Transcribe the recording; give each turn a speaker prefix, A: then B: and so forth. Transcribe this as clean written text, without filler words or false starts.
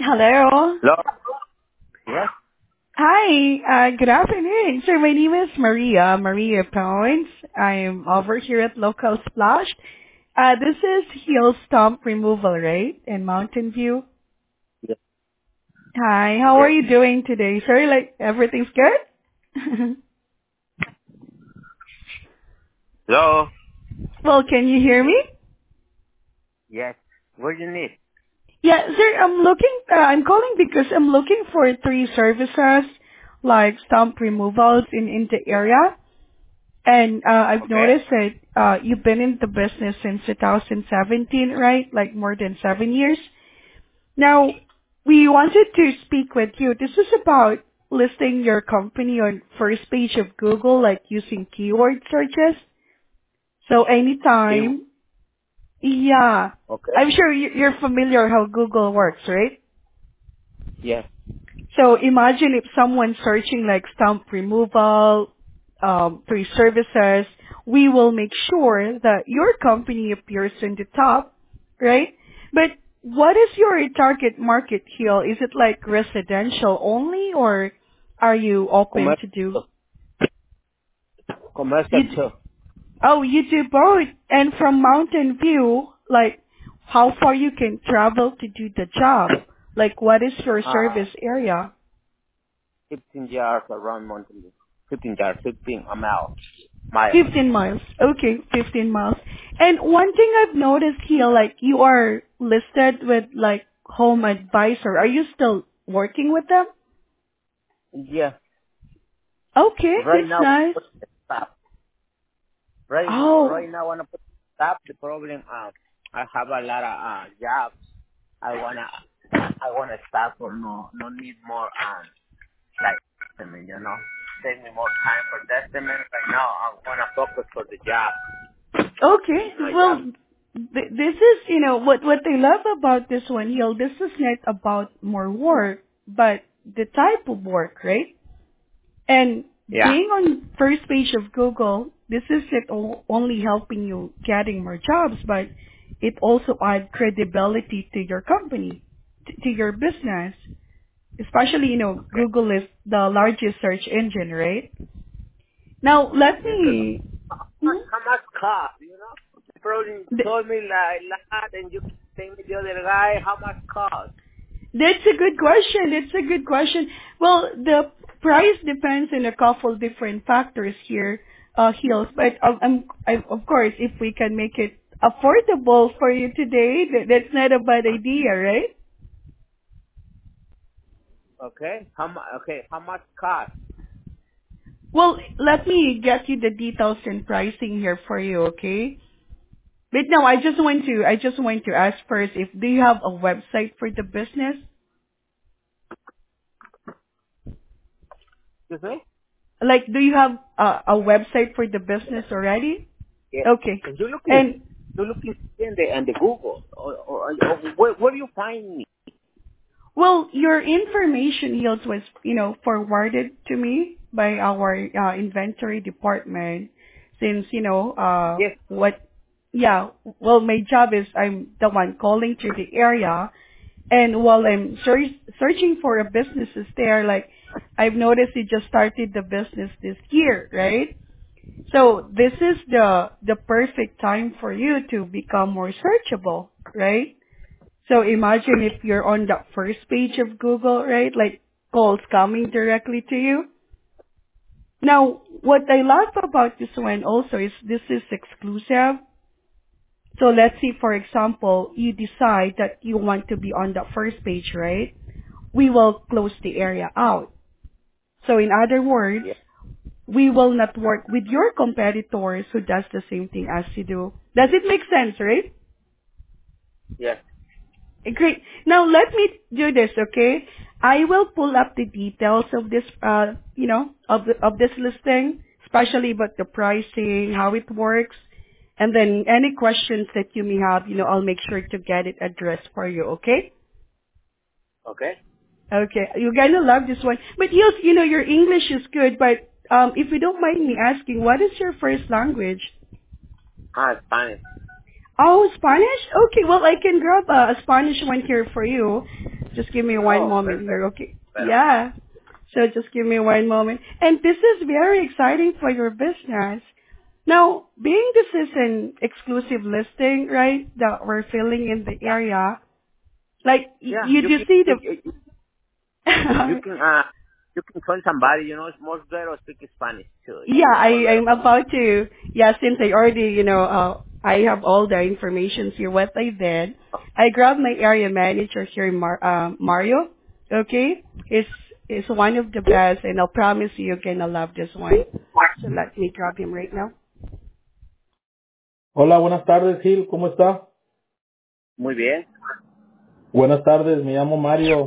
A: Hello.
B: Hello? Yes?
A: Hi. Good afternoon. Sir, my name is Maria Pounds. I'm over here at Local Splash. This is heel stump removal, right? In Mountain View.
B: Yes.
A: Hi. How are
B: Yes.
A: you doing today, sir? Like, everything's good?
B: Hello?
A: Well, can you hear me?
B: Yes. What do you need?
A: Yeah, sir, I'm calling because I'm looking for three services, like stump removals in the area. And I've
B: Okay.
A: noticed that you've been in the business since 2017, right? Like more than 7 years. Now, we wanted to speak with you. This is about listing your company on first page of Google, like using keyword searches. So
B: Q.
A: anytime, yeah,
B: Okay.
A: I'm sure you're familiar how Google works, right?
B: Yes.
A: So imagine if someone's searching like stump removal, free services, we will make sure that your company appears in the top, right? But what is your target market here? Is it like residential only, or are you open to do,
B: Commercial. Commercial
A: you, d-
B: too.
A: oh, you do both. And from Mountain View, like how far you can travel to do the job? Like what is your
B: Uh,
A: service area?
B: 15 yards around Mountain View. 15 yards, 15 a mile. Mile.
A: 15 miles. Okay, 15 miles. And one thing I've noticed here, like you are listed with like Home Advisor. Are you still working with them?
B: Yeah.
A: Okay,
B: Right
A: that's
B: now,
A: nice.
B: put the stop. Right
A: Oh,
B: now, I wanna put stop. The problem, I have a lot of jobs. I wanna stop for no need more, like, take me more time for testament. Right now, I wanna focus for the job.
A: okay.
B: My
A: Well,
B: job.
A: this is, what I love about this one, this is not about more work, but the type of work, right? And
B: Yeah.
A: being on first page of Google, this isn't only helping you getting more jobs, but it also adds credibility to your company, to your business. Especially,
B: Okay.
A: Google is the largest search engine, right? Now, let
B: Yes, sir.
A: me, Mhm.
B: How much cost, you know? You probably
A: Th-
B: told me like that, and you think me the other guy, how much cost?
A: that's a good question. That's a good question. Well, the price depends on a couple different factors here, Hills. But of course, if we can make it affordable for you today, that's not a bad idea, right?
B: Okay. How much cost?
A: Well, let me get you the details and pricing here for you, okay? But now, I just want to ask first if do you have a website for the business?
B: Excuse me?
A: Like, do you have a website for the business already?
B: Yeah.
A: Okay.
B: Cause
A: And
B: you're looking in the Google, or where do you find me?
A: well, your information yields was, forwarded to me by our inventory department since,
B: Yes.
A: yeah, well, my job is I'm the one calling to the area. And while I'm searching for a businesses there, like I've noticed you just started the business this year, right? So this is the perfect time for you to become more searchable, right? So imagine if you're on the first page of Google, right? Like calls coming directly to you. Now, what I love about this one also is this is exclusive. So let's say, for example, you decide that you want to be on the first page, right? We will close the area out. So in other words,
B: Yes.
A: we will not work with your competitors who does the same thing as you do. Does it make sense, right?
B: Yes.
A: Great. Now let me do this, okay? I will pull up the details of this, of this listing, especially about the pricing, how it works, and then any questions that you may have, I'll make sure to get it addressed for you, okay?
B: Okay.
A: Okay, you're gonna love this one. But yes, your English is good, but if you don't mind me asking, what is your first language?
B: Spanish.
A: Oh, Spanish? Okay, well, I can grab a Spanish one here for you. Just give me one
B: Oh,
A: moment
B: perfect.
A: here, okay?
B: Pero,
A: Yeah. So just give me one moment. And this is very exciting for your business. Now, being this is an exclusive listing, right, that we're filling in the
B: yeah,
A: area, like,
B: yeah,
A: you do see
B: you
A: the,
B: can, you can call somebody, it's more better speak Spanish too,
A: yeah,
B: more better.
A: I'm about to, yeah, since I already, I have all the information here, what I did, I grabbed my area manager here, Mario, okay? Is one of the best, and I'll promise you're gonna love this one. So let me grab him right now.
C: Hola, buenas tardes, Gil, ¿cómo está?
B: Muy bien.
C: Buenas tardes, me llamo Mario.